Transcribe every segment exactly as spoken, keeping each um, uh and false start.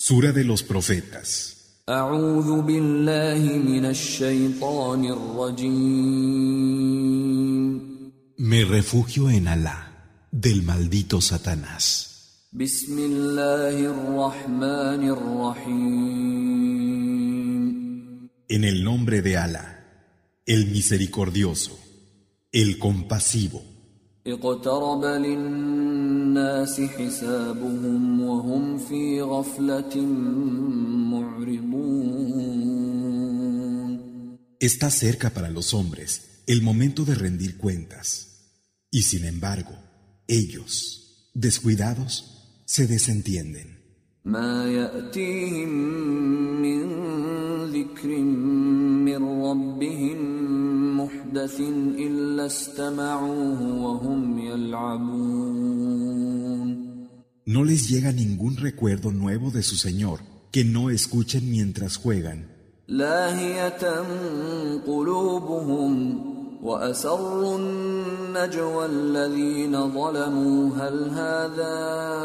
Sura de los Profetas. أعوذ بالله من الشيطان الرجيم. Me refugio en Alá, del maldito Satanás. بسم الله الرحمن الرحيم. En el nombre de Alá, el misericordioso, el compasivo. اقترب للناس حسابهم وهم في غفلة معرضون. Está cerca para los hombres el momento de rendir cuentas, y sin embargo, ellos, descuidados, se desentienden. ما يأتيهم من ذكر من ربهم محدث إلا استمعوه وهم يلعبون. No les llega ningún recuerdo nuevo de su Señor que no escuchen mientras juegan. لاهية قلوبهم وأسروا النجوى الذين ظلموا هل هذا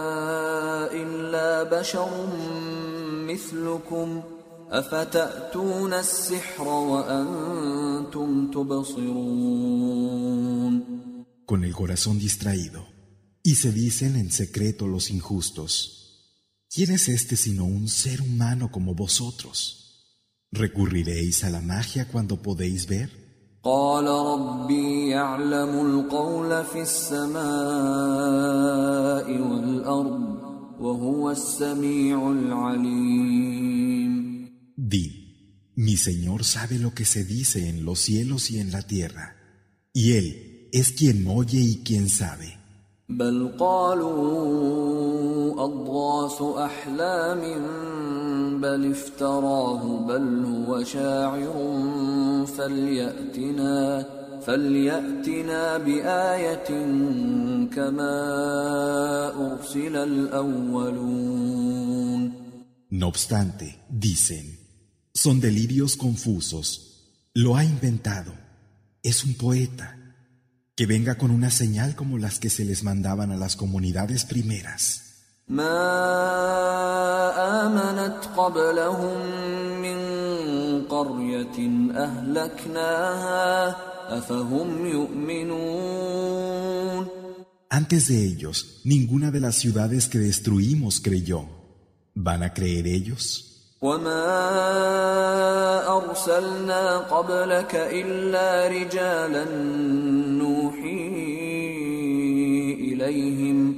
إلا بشر مثلكم أفتأتون السحر وأنتم تبصرون. Con el corazón distraído, y se dicen en secreto los injustos: ¿Quién es este sino un ser humano como vosotros? ¿Recurriréis a la magia cuando podéis ver? قال ربي يعلم القول في السماء والأرض وهو السميع العليم. Di, mi Señor sabe lo que se dice en los cielos y en la tierra, y Él es quien oye y quien sabe. بل قالوا أضغاث أحلام بل افتراه بل هو شاعر فليأتنا فليأتنا بآية كما أرسل الأولون. No obstante, dicen, son delirios confusos, lo ha inventado, es un poeta. Que venga con una señal como las que se les mandaban a las comunidades primeras. ما آمنت قبلهم من قرية أهلكناها أفهم يؤمنون. Antes de ellos, ninguna de las ciudades que destruimos creyó. ¿Van a creer ellos? وما أرسلنا قبلك إلا رجالا نوحي إليهم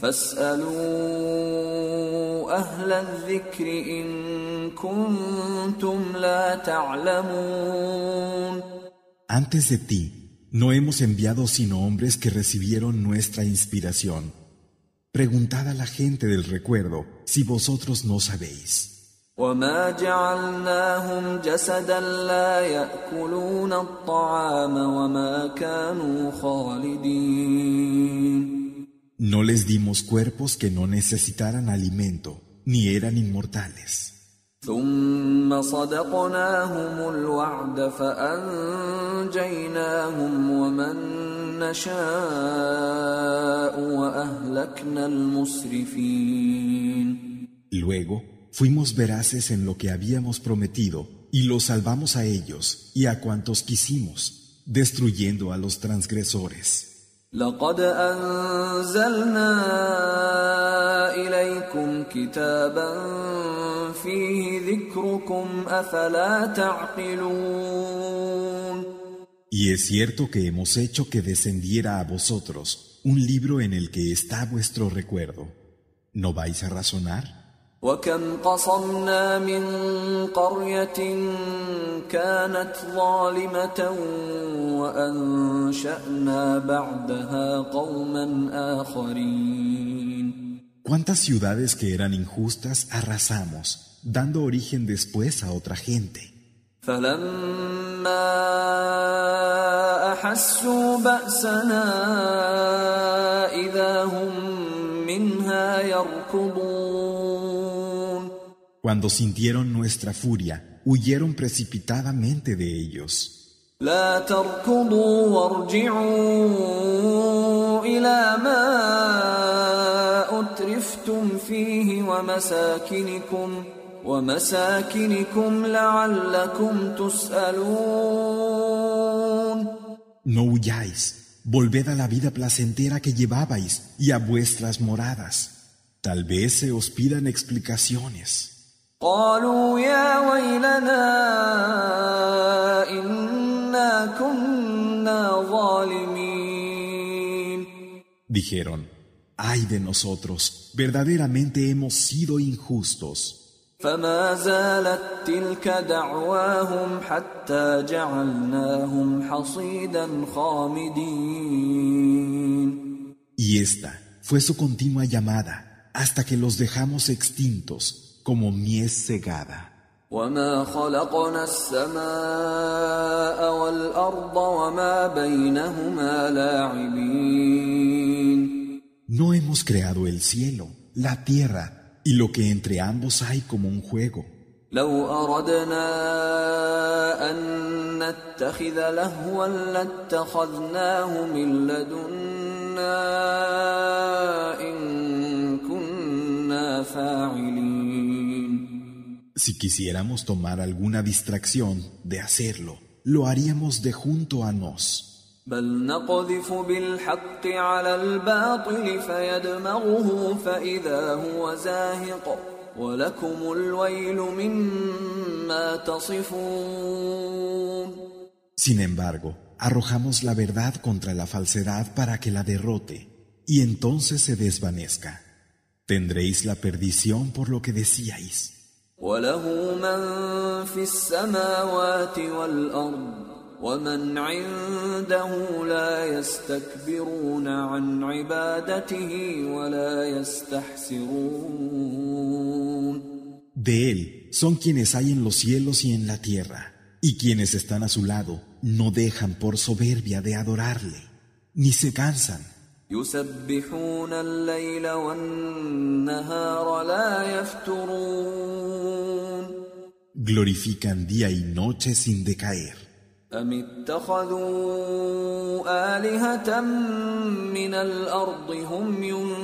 فاسألوا أهل الذكر إن كنتم لا تعلمون. Antes de ti, no hemos enviado sino hombres que recibieron nuestra inspiración. Preguntad a la gente del recuerdo si vosotros no sabéis. وما جعلناهم جسدا لا يأكلون الطعام وما كانوا خالدين. No les dimos cuerpos que no necesitaran alimento, ni eran inmortales. ثم صدقناهم الوعد فأنجيناهم ومن نشاء وأهلكنا المسرفين. Luego, fuimos veraces en lo que habíamos prometido y los salvamos a ellos y a cuantos quisimos, destruyendo a los transgresores. لقد أنزلنا إليكم كتابا فيه ذكركم أفلا تعقلون. Y es cierto que hemos hecho que descendiera a vosotros un libro en el que está vuestro recuerdo. ¿No vais a razonar? وكم قصمنا من قرية كانت ظالمة وأنشأنا بعدها قوما آخرين. ¿Cuántas ciudades que eran injustas arrasamos, dando origen después a otra gente? فلما أحسوا بأسنا إذا هم منها يركضون. Cuando sintieron nuestra furia, huyeron precipitadamente de ellos. لا تركضوا وارجعوا إلى ما أترفتم فيه ومساكنكم ومساكنكم لعلكم تسألون. No huyáis, volved a la vida placentera que llevabais y a vuestras moradas. Tal vez se os pidan explicaciones. قالوا يا ويلنا إنا كنا ظالمين. Dijeron, ay de nosotros, verdaderamente hemos sido injustos. فما زالت تلك دعواهم حتى جعلناهم حصيدا خامدين. Y esta fue su continua llamada hasta que los dejamos extintos como mies cegada. وما خلقنا السماء والأرض وما بينهما لاعبين. No hemos creado el cielo, la tierra y lo que entre ambos hay como un juego. لو أردنا أن نتخذ لهوا لاتخذناه من لدنا إن كنا فاعلين. Si quisiéramos tomar alguna distracción de hacerlo, lo haríamos de junto a nos. بل نقذف بالحق على الباطل فيدمغه فإذا هو زاهق ولكم الويل مما تصفون. Sin embargo, arrojamos la verdad contra la falsedad para que la derrote, y entonces se desvanezca. Tendréis la perdición por lo que decíais. وله من في السماوات والأرض ومن عنده لا يستكبرون عن عبادته ولا يستحسرون. De él son quienes hay en los cielos y en la tierra, y quienes están a su lado no dejan por soberbia de adorarle, ni se cansan. يسبحون الليل والنهار لا يفترون. Glorifican día y noche sin decaer. أم اتخذوا آلهة من الأرض هم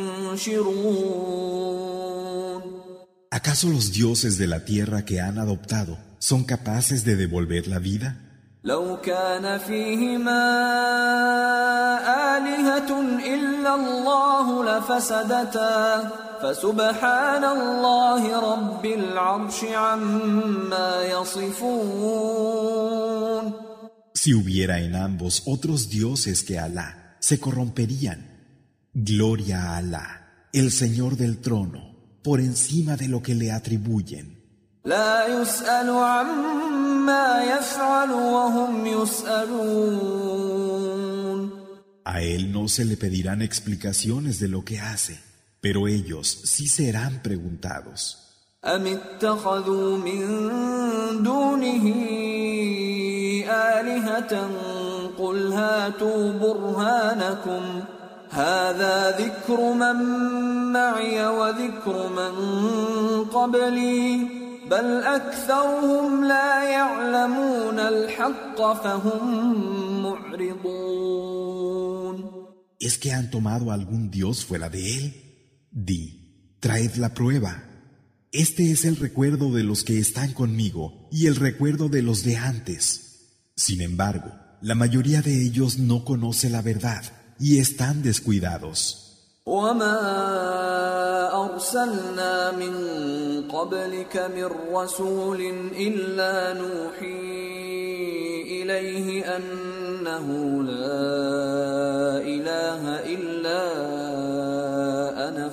ينشرون. ¿Acaso los dioses de la tierra que han adoptado son capaces de devolver la vida? لو كان فيهما آلهة إلا الله لفسدتا فسبحان الله رب العرش عما يصفون. Si hubiera en ambos otros dioses que Alá, se corromperían. Gloria a Alá, el Señor del trono, por encima de lo que le atribuyen. لا يسأل عما يفعل وهم يسألون. A él no se le pedirán explicaciones de lo que hace, pero ellos sí serán preguntados. أم اتخذوا من دونه آلهة قل هاتوا برهانكم هذا ذكر من معي وذكر من قبلي بل أكثرهم لا يعلمون الحق فهم معرضون. ¿Es que han tomado algún dios fuera de él? Di, traed la prueba. Este es el recuerdo de los que están conmigo y el recuerdo de los de antes. Sin embargo, la mayoría de ellos no conoce la verdad y están descuidados. وما أرسلنا من قبلك من رسول إلا نوحي إليه أنه لا إله إلا أنا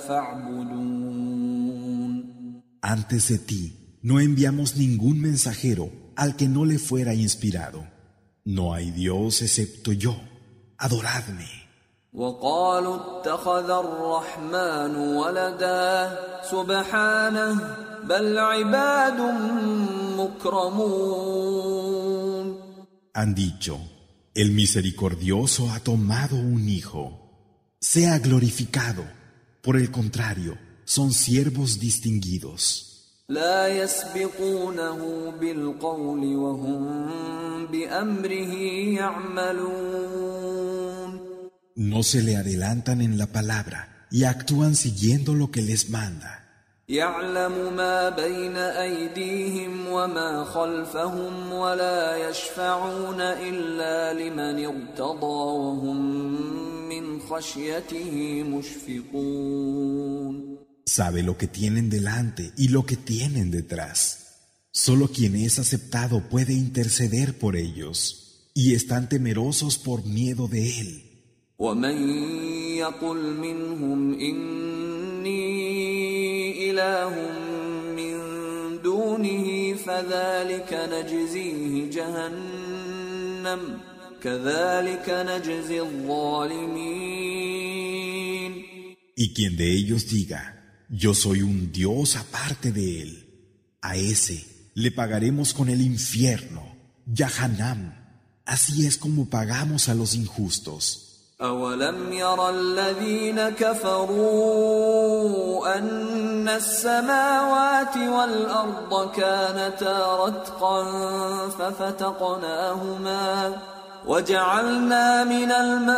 فاعبدون. Antes de ti, no enviamos ningún mensajero al que no le fuera inspirado. No hay Dios excepto yo. Adoradme. وقالوا اتخذ الرحمن ولدا سبحانه بل عباد مكرمون. Han dicho, el misericordioso ha tomado un hijo. Sea glorificado. Por el contrario, son siervos distinguidos. لا يسبقونه بالقول وهم بأمره يعملون. No se le adelantan en la palabra y actúan siguiendo lo que les manda. يعلم ما بين أيديهم وما خلفهم ولا يشفعون إلا لمن ارتضى وهم من خشيته مشفقون. Sabe lo que tienen delante y lo que tienen detrás. Solo quien es aceptado puede interceder por ellos y están temerosos por miedo de él. ومن يقل منهم إني إله من دونه فذلك نجزيه جهنم كذلك نجزي الظالمين. Y quien de ellos diga, yo soy un Dios aparte de él, a ese le pagaremos con el infierno, Jahannam. Así es como pagamos a los injustos. أولم ير الذين كفروا أن السماوات والأرض كانتا رتقا ففتقناهما وجعلنا من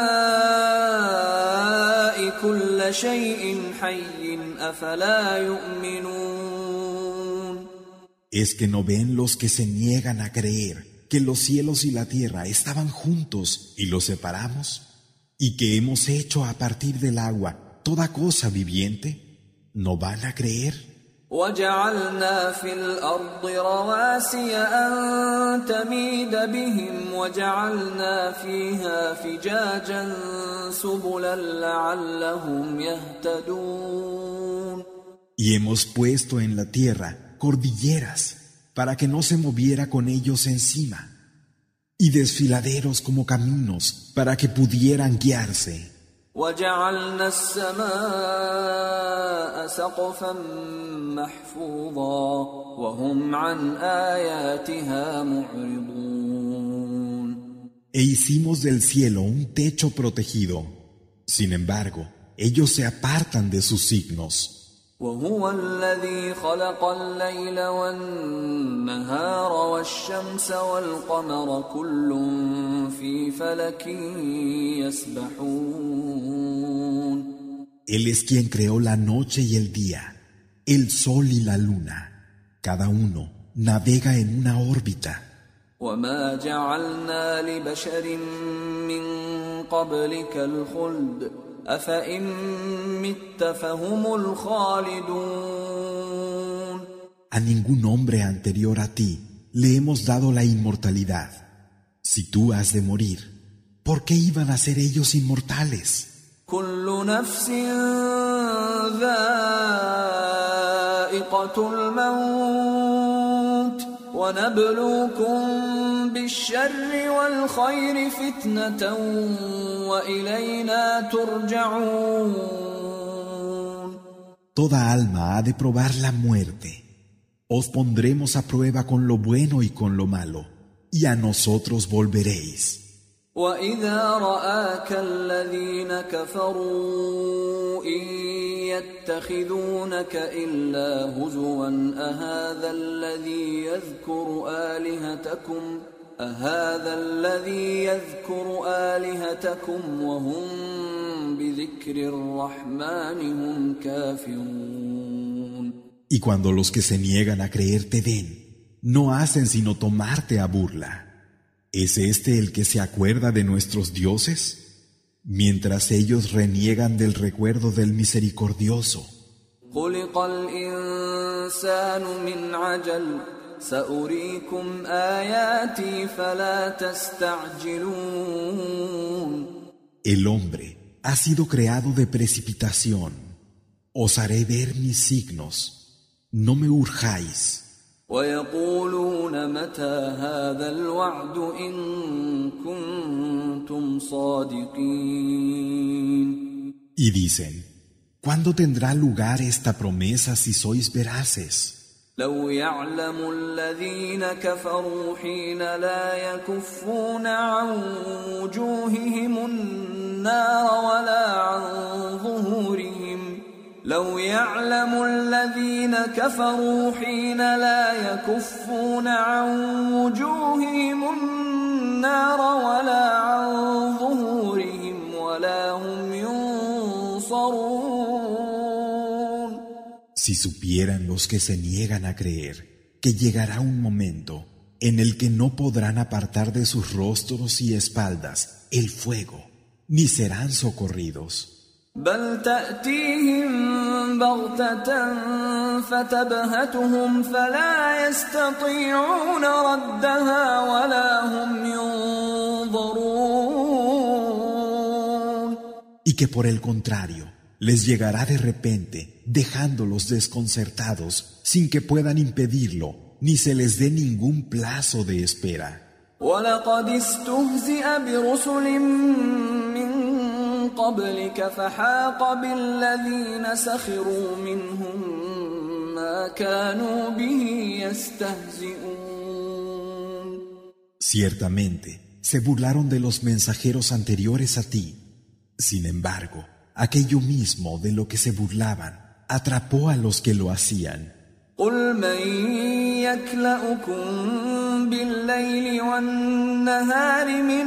الماء كل شيء حي أفلا يؤمنون. ¿Es que no ven los que se niegan a creer que los cielos y la tierra estaban juntos y los separamos? ¿Y que hemos hecho a partir del agua toda cosa viviente? ¿No van a creer? وَجَعَلْنَا فِي الْأَرْضِ رَوَاسِيَ أَن تَمِيدَ بِهِمْ وَجَعَلْنَا فِيهَا فِجَاجًا سُبُلًا لَعَلَّهُمْ يَهْتَدُونَ. Y hemos puesto en la tierra cordilleras para que no se moviera con ellos encima, y desfiladeros como caminos para que pudieran guiarse. وَجَعَلْنَا السَّمَاءَ سَقْفًا مَحْفُوظًا وَهُمْ عَنْ آيَاتِهَا مُعْرِضُونَ. E hicimos del cielo un techo protegido. Sin embargo, ellos se apartan de sus signos. وهو الذي خلق الليل والنهار والشمس والقمر كل في فلك يسبحون. Él es quien creó la noche y el día, el sol y la luna. Cada uno navega en una órbita. وما جعلنا لبشر من قبلك الخلد أفإن مت فهم الخالدون. A ningún hombre anterior a ti le hemos dado la inmortalidad. Si tú has de morir, ¿por qué iban a ser ellos inmortales? كل نفس ذائقة الموت ونبلوكم بالشر والخير فتنة وإلينا ترجعون. Toda alma ha de probar la muerte. Os pondremos a prueba con lo bueno y con lo malo, y a nosotros volveréis. وَإِذَا رَآكَ الَّذِينَ كَفَرُوا إِن يَتَّخِذُونَكَ إِلَّا هُزُوًا أَهَذَا الَّذِي يَذْكُرُ آلِهَتَكُمْ أَهَذَا الَّذِي يَذْكُرُ آلِهَتَكُمْ وَهُمْ بِذِكْرِ الرَّحْمَنِ هُمْ كَافِرُونَ. Y cuando los que se niegan a creer te ven, no hacen sino tomarte a burla. ¿Es este el que se acuerda de nuestros dioses? Mientras ellos reniegan del recuerdo del misericordioso. خُلِقَ الْإِنسَانُ مِنْ عَجَلٍ سَأُرِيكُمْ آيَاتِي فَلَا تَسْتَعْجِلُونَ. El hombre ha sido creado de precipitación. Os haré ver mis signos. No me urjáis. وَيَقُولُونَ مَتَى هَذَا الْوَعْدُ إِن كُنتُمْ صَادِقِينَ. Y dicen, ¿cuándo tendrá lugar esta promesa si sois veraces? لو يعلم الذين كفروا حين لا يكفون عن وجوههم النار ولا عن ظهورهم لو يعلم الذين كفروا حين لا يكفون عن وجوههم النار ولا عن ظهورهم ولا هم ينصرون. Si supieran los que se niegan a creer que llegará un momento en el que no podrán apartar de sus rostros y espaldas el fuego, ni serán socorridos. بل تأتيهم بغتة فتبهتهم فلا يستطيعون ردها ولا هم ينظرون. Y que por el contrario, les llegará de repente, dejándolos desconcertados, sin que puedan impedirlo, ni se les dé ningún plazo de espera. وَلَقَدِ اسْتُهْزِئَ بِرُسُلٍ مِّن قَبْلِكَ فَحَاقَ بِالَّذِينَ سَخِرُوا مِنْهُم مَّا كَانُوا بِهِ يَسْتَهْزِئُونَ. Ciertamente, se burlaron de los mensajeros anteriores a ti. Sin embargo, aquello mismo de lo que se burlaban atrapó a los que lo hacían. قُلْ مَن يَكْلَؤُكُم بِاللَّيْلِ وَالنَّهَارِ مِنَ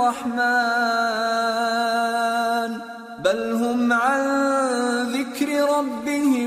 الرَّحْمَنِ بَلْ هُمْ عَن ذِكْرِ رَبِّهِم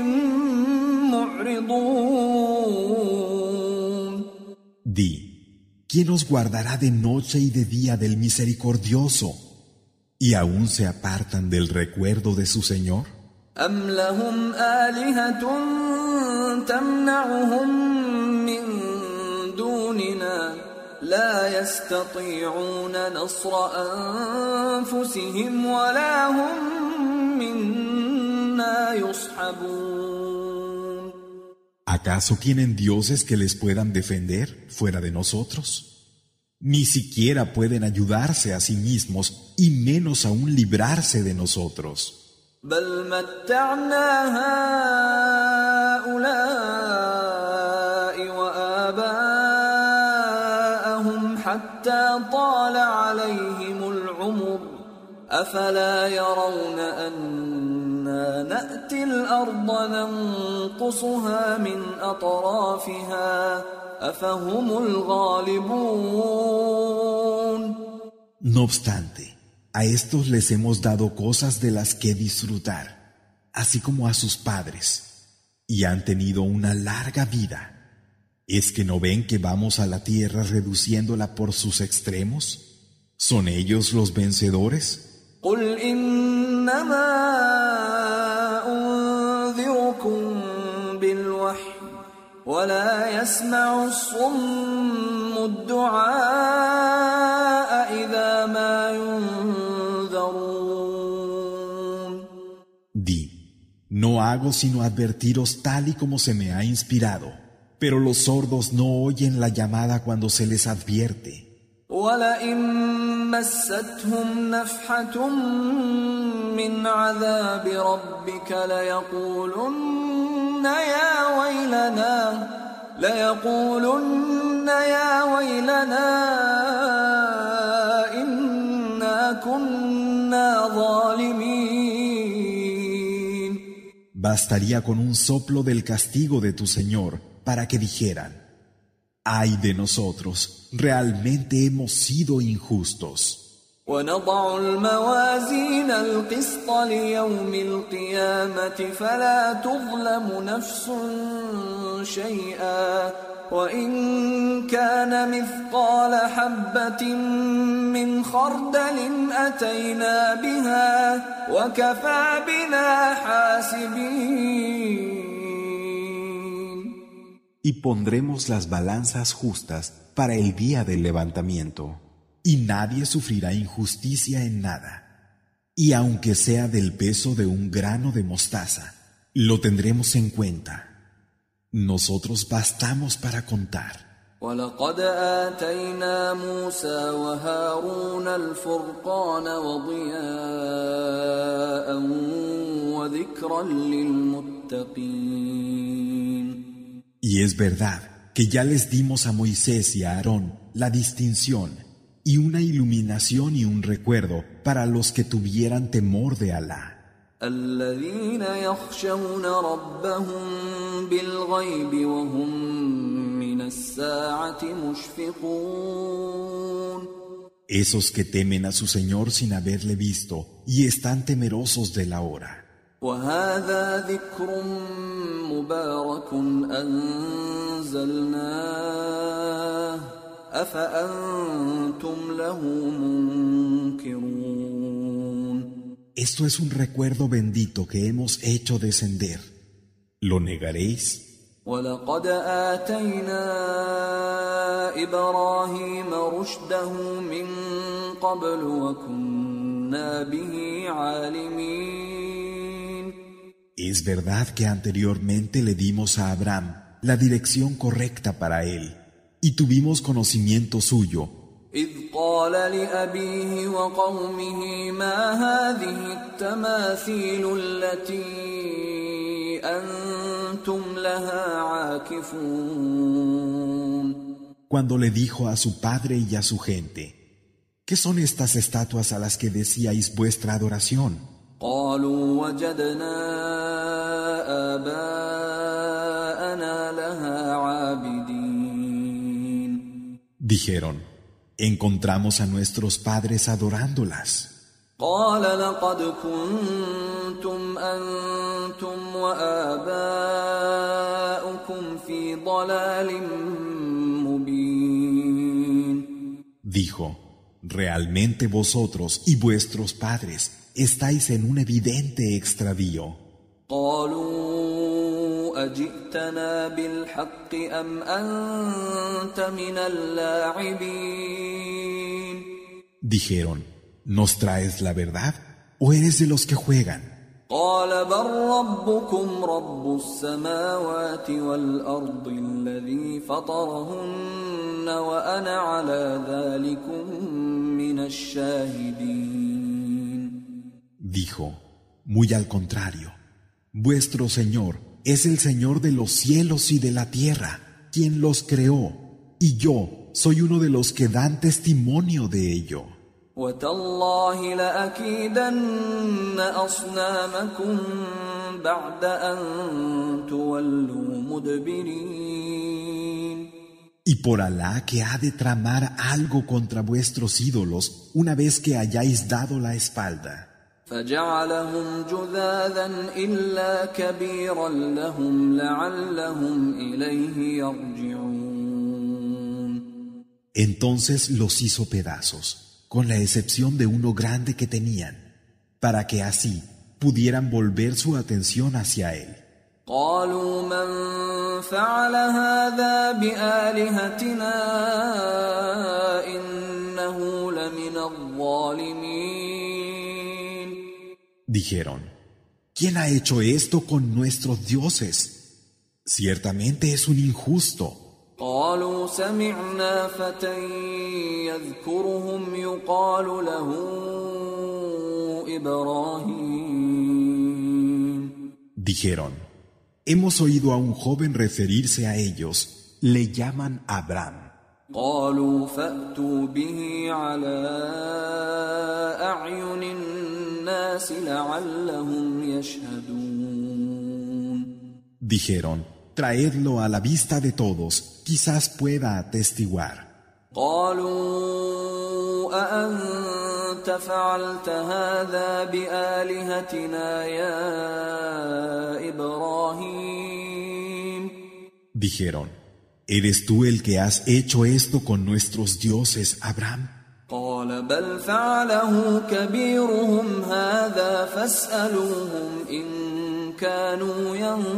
مُّعْرِضُونَ. Di, ¿quién os guardará de noche y de día del misericordioso? ¿Y aún se apartan del recuerdo de su Señor? أَمْ لَهُمْ آلِهَةٌ تَمْنَعُهُم مِّن دُونِنَا لَا يَسْتَطِيعُونَ نَصْرَ أَنفُسِهِمْ وَلَا هُم مِّنَّا يُصْحَبُونَ. ¿Acaso tienen dioses que les puedan defender fuera de nosotros? Ni siquiera pueden ayudarse a sí mismos y menos aún librarse de nosotros. بل متعنا هؤلاء وآباءهم حتى طال عليهم العمر أفلا يرون أنا نأتي الأرض ننقصها من أطرافها أفهم الغالبون. No obstante, a estos les hemos dado cosas de las que disfrutar, así como a sus padres, y han tenido una larga vida. ¿Es que no ven que vamos a la tierra reduciéndola por sus extremos? ¿Son ellos los vencedores? قل إنما أنذركم بالوحي ولا يسمع الصم الدعاء إذا ما ينذرون. Di, no hago sino advertiros tal y como se me ha inspirado, pero los sordos no oyen la llamada cuando se les advierte. وَلَئِن مَّسَّتْهُمْ نَفْحَةٌ مِّنْ عَذَابِ رَبِّكَ لَيَقُولُنَّ يَا وَيْلَنَا لَيَقُولُنَّ يَا وَيْلَنَا إِنَّا كُنَّا ظَالِمِينَ. Bastaría con un soplo del castigo de tu Señor para que dijeran: ¡ay de nosotros! Realmente hemos sido injustos. وَنَضَعُ الْمَوَازِينَ الْقِسْطَ لِيَوْمِ الْقِيَامَةِ فَلَا تُظْلَمُ نَفْسٌ شَيْئًا وَإِن كَانَ مِثْقَالَ حَبَّةٍ مِّنْ خَرْدَلٍ أَتَيْنَا بِهَا وَكَفَى بِنَا حَاسِبِينَ. Y pondremos las balanzas justas para el día del levantamiento, y nadie sufrirá injusticia en nada. Y aunque sea del peso de un grano de mostaza, lo tendremos en cuenta. Nosotros bastamos para contar. وَلَقَدْ آتَيْنَا مُوسَى وَهَارُونَ الْفُرْقَانَ وَضِيَاءً وَذِكْرًا لِلْمُتَّقِينَ. Y es verdad que ya les dimos a Moisés y a Aarón la distinción y una iluminación y un recuerdo para los que tuvieran temor de Alá. الذين يخشون ربهم بالغيب وهم من الساعة مشفقون. Esos que temen a su Señor sin haberle visto y están temerosos de la hora. وهذا ذكر مبارك أنزلناه أفأنتم له منكرون. Esto es un recuerdo bendito que hemos hecho descender. ¿Lo negaréis? ولقد آتينا إبراهيم رشده من قبل وكنا به عالمين. Es verdad que anteriormente le dimos a Abraham la dirección correcta para él y tuvimos conocimiento suyo. إذ قال لأبيه وقومه ما هذه التماثيل التي أنتم لها عاكفون. Cuando le dijo a su padre y a su gente, ¿qué son estas estatuas a las que decíais vuestra adoración? قالوا وجدنا آباءنا لها عابدين. Dijeron, encontramos a nuestros padres adorándolas. قال لقد كنتم أنتم وآباؤكم في ضلال مبين. Dijo, realmente vosotros y vuestros padres estáis en un evidente extravío. قالوا أجئتنا بالحق أم أنت من اللاعبين. Dijeron, ¿nos traes la verdad o eres de los que juegan? قال بل ربكم رب السماوات والأرض الذي فطرهن وأنا على ذلكم من الشاهدين. Dijo, muy al contrario, vuestro Señor es el Señor de los cielos y de la tierra, quien los creó, y yo soy uno de los que dan testimonio de ello. وتالله لأكيدن أصنامكم بعد أن تولوا مدبرين. Y por Alá que ha de tramar algo contra vuestros ídolos una vez que hayáis dado la espalda. فجعلهم جذاذا إلا كبيرا لهم لعلهم إليه يرجعون. Entonces los hizo pedazos, con la excepción de uno grande que tenían, para que así pudieran volver su atención hacia él. قالوا من فعل هذا بآلهتنا إنه لمن الظالمين. Dijeron, ¿quién ha hecho esto con nuestros dioses? Ciertamente es un injusto. قالوا سمعنا فتى يذكرهم يقال له إبراهيم. Dijeron, hemos oído a un joven referirse a ellos, le llaman Abraham. قالوا فأتوا به على أعين الناس لعلهم يشهدون. Dijeron, traedlo a la vista de todos, quizás pueda atestiguar. قالوا أأنت فعلت هذا بآلهتنا يا إبراهيم. Dijeron, ¿eres tú el que has hecho esto con nuestros dioses, Abraham? قال بل فعله كبيرهم هذا فاسألوهم إن كانوا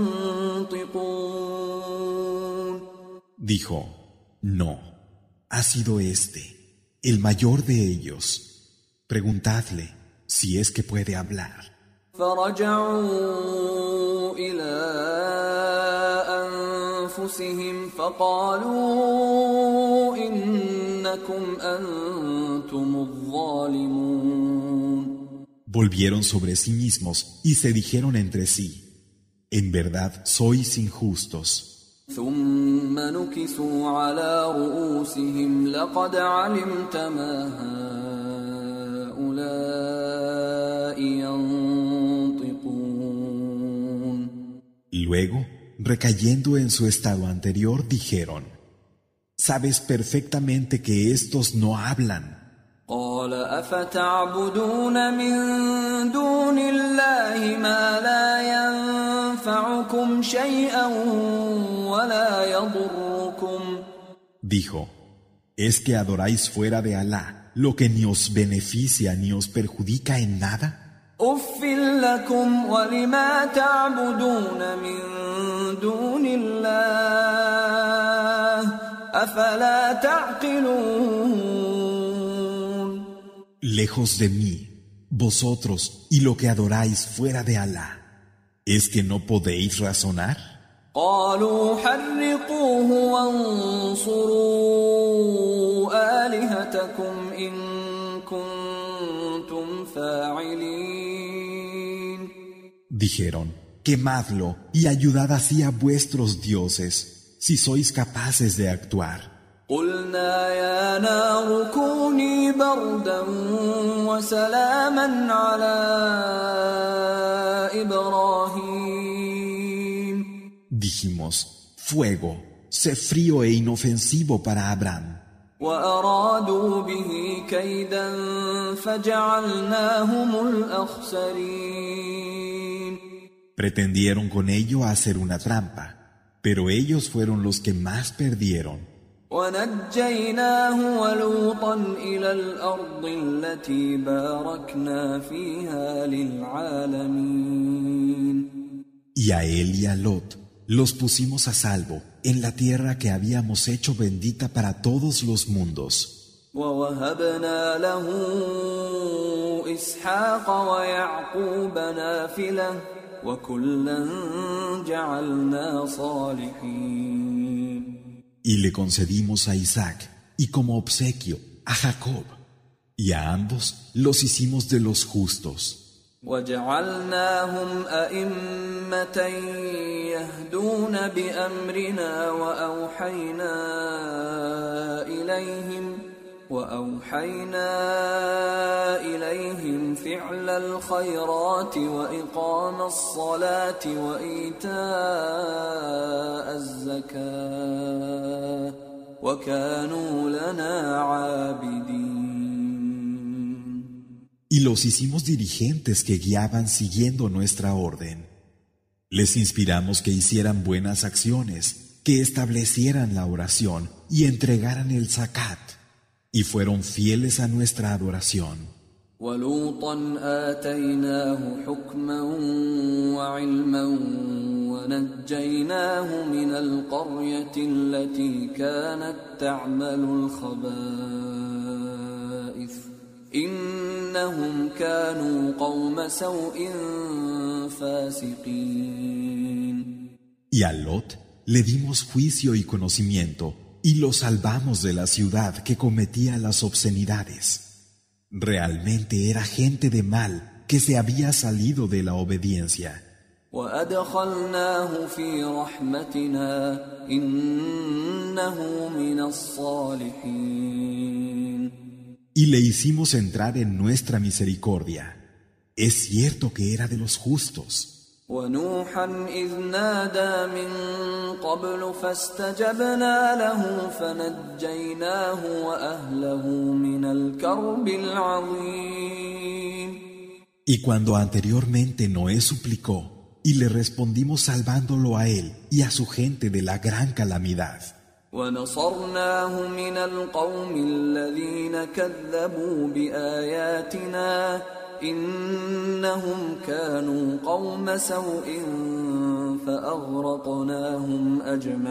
ينطقون. Dijo, no, ha sido este, el mayor de ellos. Preguntadle si es que puede hablar. فرجعوا إلى أنفسهم فقالوا إنكم أنتم الظالمون. Volvieron sobre sí mismos y se dijeron entre sí, en verdad sois injustos. ثم نكسوا على رؤوسهم لقد علمت ما هؤلاء ينطقون. Luego, recayendo en su estado anterior, dijeron, sabes perfectamente que estos no hablan. قال أفتعبدون من دون الله ما لا ينفعكم شيئا ولا يضركم. Dijo, ¿es que adoráis fuera de Alá lo que ni os beneficia ni os perjudica en nada? أف لكم ولما تعبدون من دون الله أفلا تعقلون. Lejos de mí, vosotros y lo que adoráis fuera de Alá, ¿es que no podéis razonar? قالوا حرقوه وانصروا آلهتكم إن كنتم فاعلين. Dijeron, quemadlo y ayudad así a vuestros dioses, si sois capaces de actuar. قلنا يا نار كوني بردا وسلاما على إبراهيم. Dijimos, fuego, sé frío e inofensivo para Abraham. وأرادوا به كيدا فجعلناهم الأخسرين. Pretendieron con ello hacer una trampa, pero ellos fueron los que más perdieron. ونجيناه ولوطا إلى الأرض التي باركنا فيها للعالمين. Y a él y a Lot los pusimos a salvo en la tierra que habíamos hecho bendita para todos los mundos. ووهبنا له إسحاق ويعقوب نافلة وكلا جعلنا صالحين. Y le concedimos a Isaac y como obsequio a Jacob, y a ambos los hicimos de los justos. وجعلناهم أئمة يهدون بأمرنا وأوحينا إليهم وأوحينا إليهم فعل الخيرات وإقام الصلاة وإيتاء الزكاة وكانوا لنا عابدين. Y los hicimos dirigentes que guiaban siguiendo nuestra orden. Les inspiramos que hicieran buenas acciones, que establecieran la oración y entregaran el zakat, y fueron fieles a nuestra adoración. وَلُوطًا آتَيْنَاهُ حُكْمًا وَعِلْمًا وَنَجَّيْنَاهُ مِنَ الْقَرْيَةِ الَّتِي كَانَتْ تَعْمَلُ الْخَبَائِثَ إِنَّهُمْ كَانُوا قَوْمَ سَوْءٍ فَاسِقِينَ. Y a Lot le dimos juicio y conocimiento y lo salvamos de la ciudad que cometía las obscenidades. Realmente era gente de mal que se había salido de la obediencia. وَأَدْخَلْنَاهُ فِي رَحْمَتِنَا إِنَّهُ مِنَ الصَّالِحِينَ. Y le hicimos entrar en nuestra misericordia. Es cierto que era de los justos. وَنُوحًا إِذْ نَادَى مِن قَبْلُ فَاسْتَجَبْنَا لَهُ فَنَجَّيْنَاهُ وَأَهْلَهُ مِنَ الْكَرْبِ الْعَظِيمِ. Y cuando anteriormente Noé suplicó, y le respondimos salvándolo a él y a su gente de la gran calamidad. وَنَصَرْنَاهُ مِنَ الْقَوْمِ الَّذِينَ كَذَّبُوا بِآيَاتِنَا إِنَّهُمْ كَانُوا قَوْمَ سَوْءٍ فَأَغْرَقْنَاهُمْ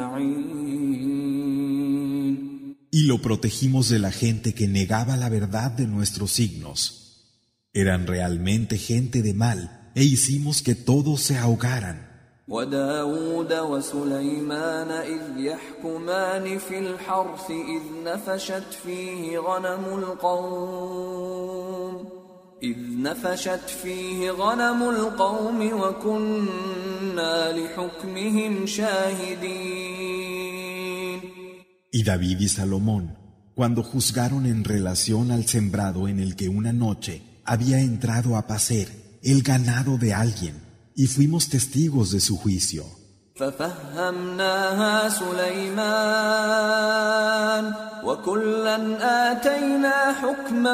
أَجْمَعِينَ. Y lo protegimos de la gente que negaba la verdad de nuestros signos. Eran realmente gente de mal, e hicimos que todos se ahogaran. وَدَاوُودَ وَسُلَيْمَانَ إِذْ يَحْكُمَانِ فِي الْحَرْثِ إِذْ نَفَشَتْ فِيهِ غَنَمُ الْقَوْمِ إِذْ نَفَشَتْ فِيهِ غَنَمُ الْقَوْمِ وَكُنَّا لِحُكْمِهِمْ شَاهِدِينَ. Y David y Salomón, cuando juzgaron en relación al sembrado en el que una noche había entrado a pacer el ganado de alguien, y fuimos testigos de su juicio. فَفَهَّمْنَاهَا سُلَيْمَانَ وكلا آتينا حكما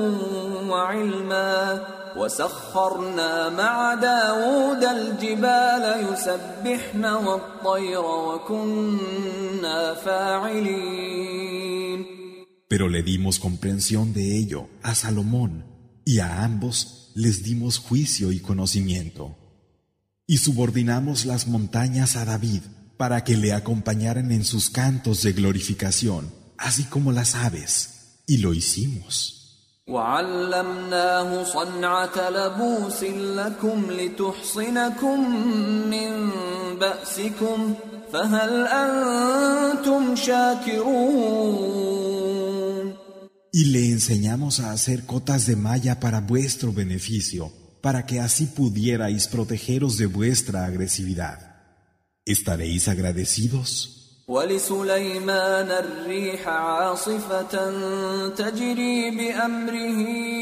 وعلما وسخرنا مع داود الجبال يسبحن والطير وكنا فاعلين. Pero le dimos comprensión de ello a Salomón, y a ambos les dimos juicio y conocimiento. Y subordinamos las montañas a David para que le acompañaran en sus cantos de glorificación, así como las aves, y lo hicimos. وعلمناه صنعة لبوس لكم لتحصنكم من بأسكم فهل أنتم شاكرون. Y le enseñamos a hacer cotas de malla para vuestro beneficio, para que así pudierais protegeros de vuestra agresividad. ¿Estaréis agradecidos? ولسليمان الريح عاصفة تجري بأمره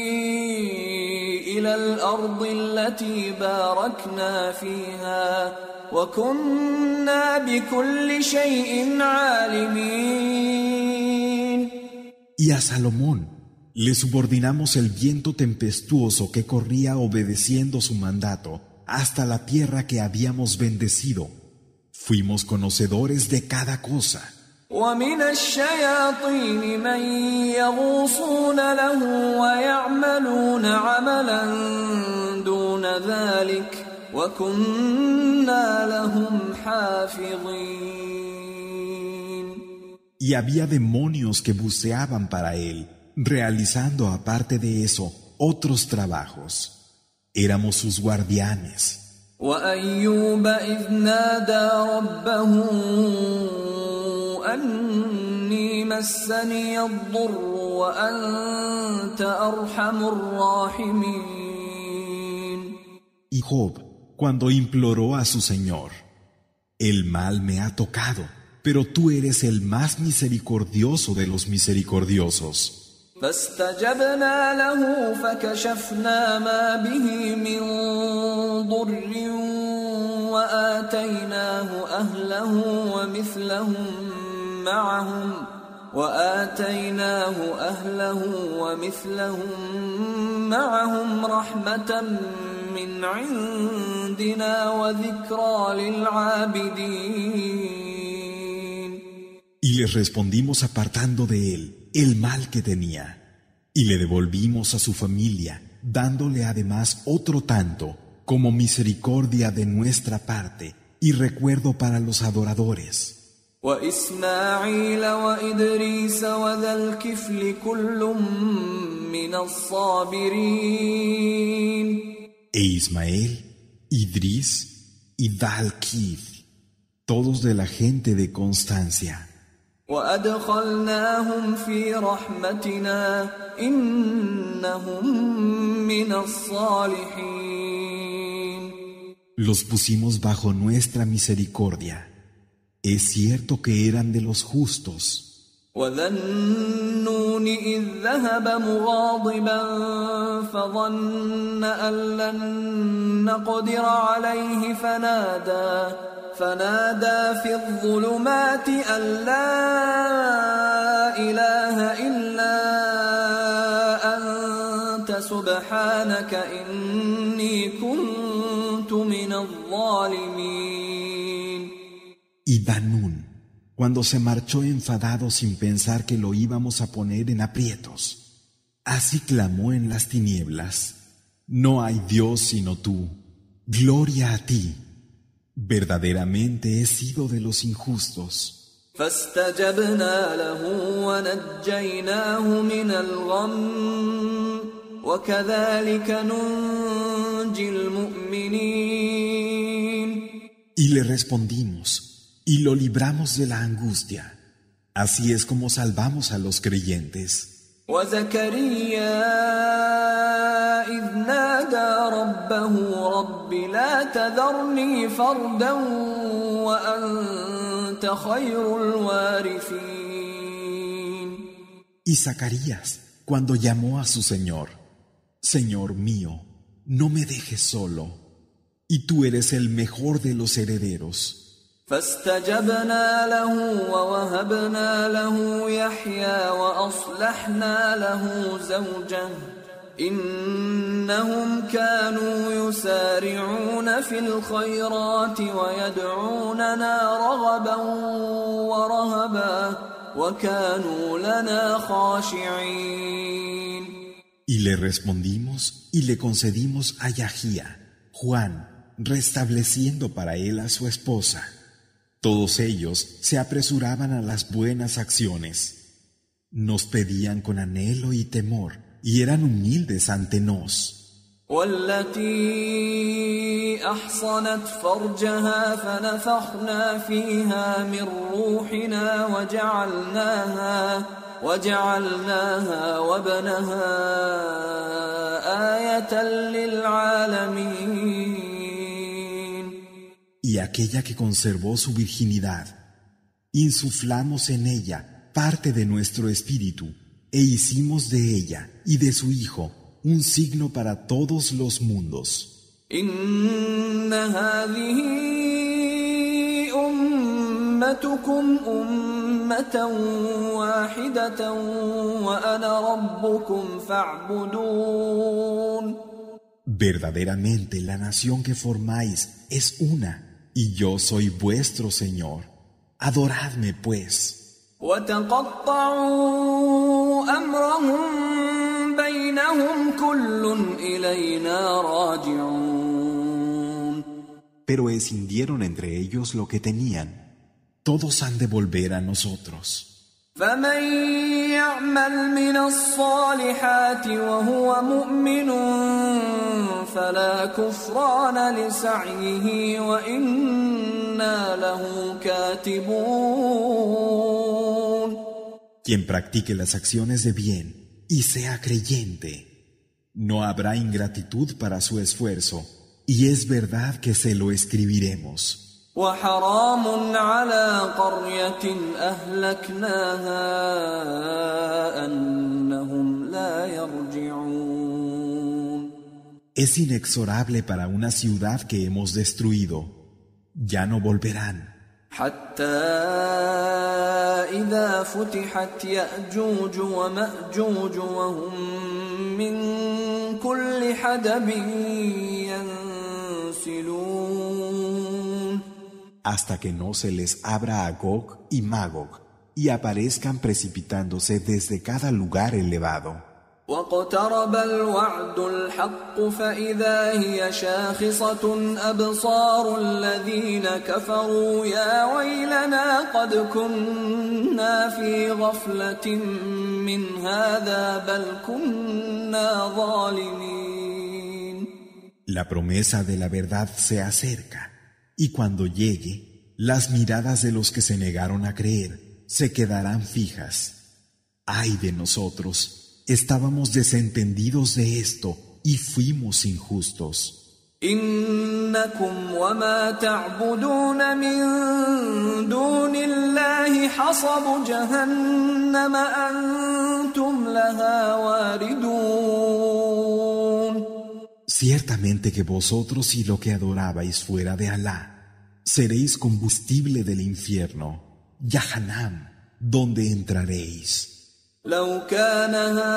إلى الأرض التي باركنا فيها وكنا بكل شيء عالمين. Y a Salomón le subordinamos el viento tempestuoso que corría obedeciendo su mandato hasta la tierra que habíamos bendecido. Fuimos conocedores de cada cosa. ومن الشياطين من يغوصون له ويعملون عملا دون ذلك وكنا لهم حافظين. Y había demonios que buceaban para él, realizando aparte de eso otros trabajos. Éramos sus guardianes. وأيوب إذ نادى ربه أني مسني الضر وأنت أرحم الراحمين. Y Job, cuando imploró a su Señor, el mal me ha tocado, pero tú eres el más misericordioso de los misericordiosos. فاستجبنا له فكشفنا ما به من ضر وآتيناه أهله ومثلهم معهم وآتيناه أهله ومثلهم معهم رحمة من عندنا وذكرى للعابدين. Y les respondimos apartando de él el mal que tenía, y le devolvimos a su familia, dándole además otro tanto, como misericordia de nuestra parte, y recuerdo para los adoradores. وإسماعيل وإدريس وذا الكفل كل من الصابرين. E Ismael, Idris y Dal-Kif, todos de la gente de constancia. وأدخلناهم في رحمتنا إنهم من الصالحين. Los pusimos bajo nuestra misericordia. Es cierto que eran de los justos. وذا النون إذ ذهب مغاضبا فظن أن لن نقدر عليه فنادى فنادى في الظلمات أن لا إله إلا أنت سبحانك إني كنت من الظالمين. Y Danún, cuando se marchó enfadado sin pensar que lo íbamos a poner en aprietos, así clamó en las tinieblas: No hay Dios sino tú, gloria a ti. Verdaderamente he sido de los injustos. فاستجبنا له ونجيناه من الغم وكذلك ننجي المؤمنين. Y le respondimos y lo libramos de la angustia. Así es como salvamos a los creyentes. وزكريا إذ نادى ربه رب لا تذرني فردا وأنت خير الوارثين. Y Zacarías, cuando llamó a su Señor: Señor mío, no me dejes solo, y tú eres el mejor de los herederos. فاستجبنا له ووهبنا له يحيى وأصلحنا له زوجه إنهم كانوا يسارعون في الخيرات ويدعوننا رغبا ورهبا وكانوا لنا خاشعين. Y le respondimos y le concedimos a Yahía, Juan, restableciendo para él a su esposa. Todos ellos se apresuraban a las buenas acciones. Nos pedían con anhelo y temor, y eran humildes ante nos. والتي أحصنت فرجها فنفخنا فيها من روحنا وجعلناها وجعلناها وابنها آية للعالمين. Y aquella que conservó su virginidad, insuflamos en ella parte de nuestro espíritu e hicimos de ella y de su hijo un signo para todos los mundos. إن هذه أمتكم أمة واحدة وأنا ربكم فاعبدون. Verdaderamente la nación que formáis es una, y yo soy vuestro Señor. Adoradme, pues. وتقطعوا أمرهم بينهم كل إلينا راجعون. Pero escindieron entre ellos lo que tenían. Todos han de volver a nosotros. فمن يعمل من الصالحات وهو مؤمن فلا كفران لسعيه وإنا له كاتبون. Quien practique las acciones de bien y sea creyente, no habrá ingratitud para su esfuerzo, y es verdad que se lo escribiremos. وحرام على قرية أهلكناها أنهم لا يرجعون. Es inexorable para una ciudad que hemos destruido. Ya no volverán. حتى إذا فتحت يأجوج ومأجوج وهم من كل حدب ينسلون. Hasta que no se les abra a Gog y Magog y aparezcan precipitándose desde cada lugar elevado. واقترب الوعد الحق فإذا هي شاخصة أبصار الذين كفروا يا ويلنا قد كنا في غفلة من هذا بل كنا ظالمين. La promesa de la verdad se acerca. Y cuando llegue, las miradas de los que se negaron a creer se quedarán fijas. ¡Ay de nosotros! Estábamos desentendidos de esto y fuimos injustos. إنكم وما تعبدون من دون الله حصب جهنم أنتم لها واردون. Ciertamente que vosotros y lo que adorabais fuera de Alá seréis combustible del infierno, Yahanam, donde entraréis. لو كان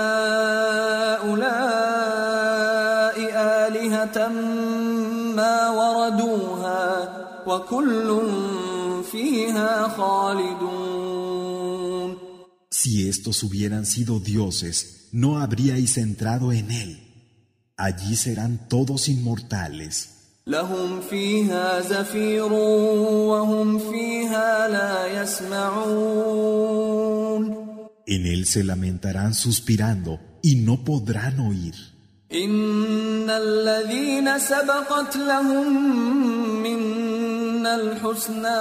هؤلاء آلهة ما وردوها وكل فيها خالدون. Si estos hubieran sido dioses, no habríais entrado en él. Allí serán todos inmortales. لهم فيها زفير وهم فيها لا يسمعون. En él se lamentarán suspirando y no podrán oír. إن الذين سبقت لهم منا الحسنى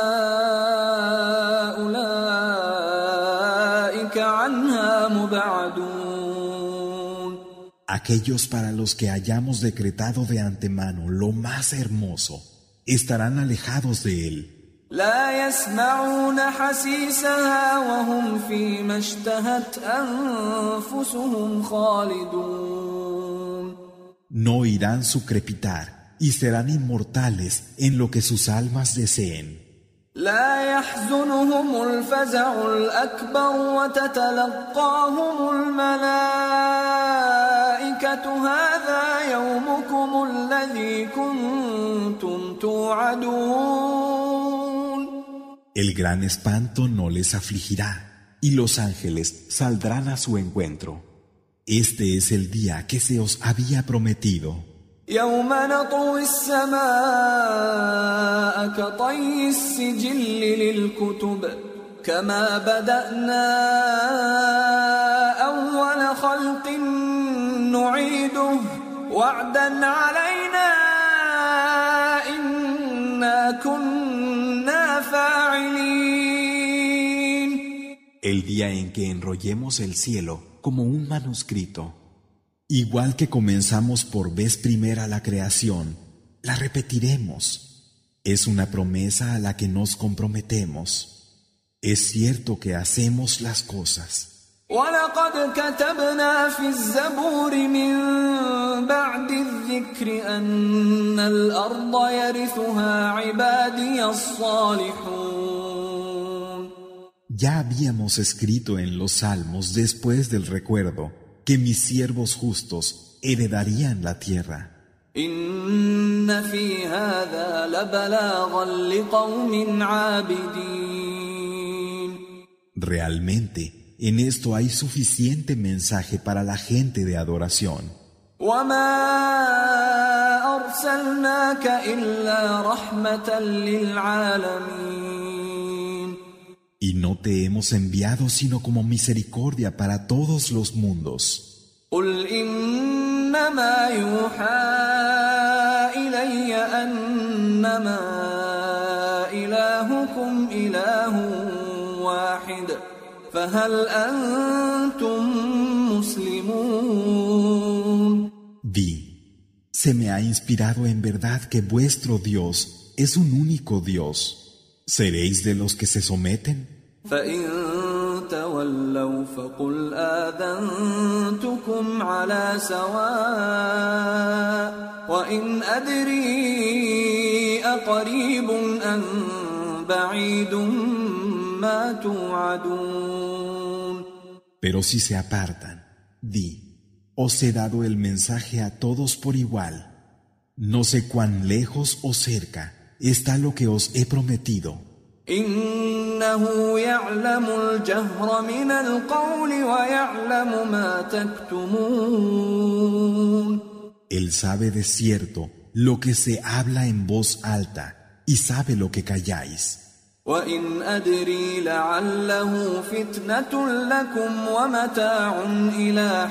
أولئك عنها مبعدون. Aquellos para los que hayamos decretado de antemano lo más hermoso, estarán alejados de él. لا يسمعون حسيسها وهم فيما اشتهت أنفسهم خالدون. No oirán su crepitar y serán inmortales en lo que sus almas deseen. لا يحزنهم الفزع الأكبر وتتلقاهم الملائكة هذا يومكم الذي كنتم توعدون. El gran espanto no les afligirá, y los ángeles saldrán a su encuentro. Este es el día que se os había prometido. يوم نطوي السماء كطي السجل للكتب كما بدأنا أول خلق نعيده وعدا علينا إنا كنا فاعلين. El día en que enrollemos el cielo como un manuscrito. Igual que comenzamos por vez primera la creación, la repetiremos. Es una promesa a la que nos comprometemos. Es cierto que hacemos las cosas. وَلَقَدْ كَتَبْنَا فِي الزَّبُورِ مِن بَعْدِ الذِّكْرِ أَنَّ الْأَرْضَ يَرِثُهَا عِبَادِيَ الصَّالِحُونَ. Ya habíamos escrito en los salmos después del recuerdo que mis siervos justos heredarían la tierra. إن في هذا لبلاغا لقوم عابدين. Realmente, en esto hay suficiente mensaje para la gente de adoración. وما أرسلناك إلا رحمة للعالمين. Y no te hemos enviado sino como misericordia para todos los mundos. قل إنما يوحى إلي أنما إلهكم إله واحد فهل أنتم مسلمون. Di, se me ha inspirado en verdad que vuestro Dios es un único Dios. ¿Seréis de los que se someten? فإن تولوا فقل آذنتكم على سواء وإن أدري أقريب أم بعيد ما توعدون. Pero si se apartan, di, os he dado el mensaje a todos por igual. No sé cuán lejos o cerca está lo que os he prometido. إنه يعلم الجهر من القول ويعلم ما تكتمون. Él sabe de cierto lo que se habla en voz alta y sabe lo que calláis. وإن أدري لعله فتنة لكم ومتاع إلى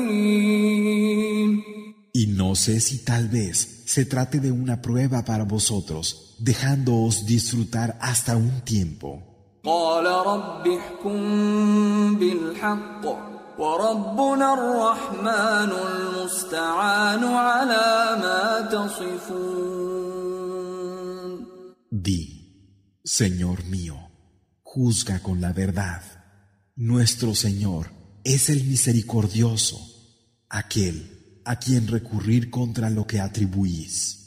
حين. Y no sé si tal vez se trate de una prueba para vosotros, dejándoos disfrutar hasta un tiempo. قال رب احكم بالحق وربنا الرحمن المستعان على ما تصفون. Di, Señor mío, juzga con la verdad. Nuestro Señor es el misericordioso, aquel a quien recurrir contra lo que atribuís.